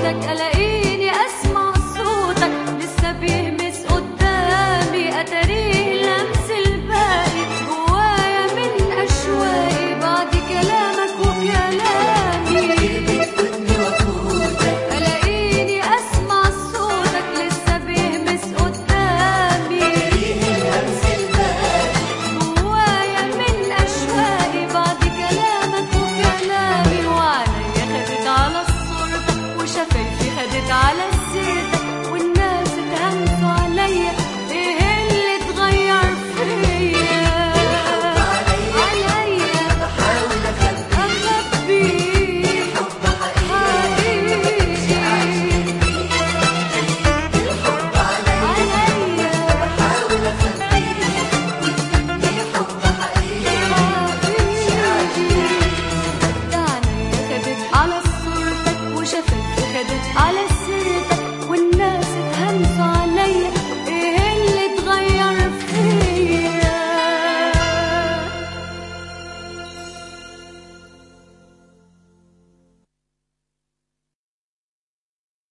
صوتك، الاقيني اسمع صوتك لسه بيهمس قدامي، اتاريه لمس الباقي جوايا من اشواقي بعد كلامك وكلامي. الاقيني اسمع صوتك لسه بيهمس قدامي جوايا من اشواقي بعد كلامك وكلامي. وعليا خدت على صورتك وشفايفي خدت على سيرتك، والناس اتهمسوا عليا ايه اللي اتغير فيا. عليا بحاول اخبيه حب حقيقي، الحب عليا بحاول اخبيه حب حقيقي. ده عينيا خدت على صورتك وشفايفي خدت على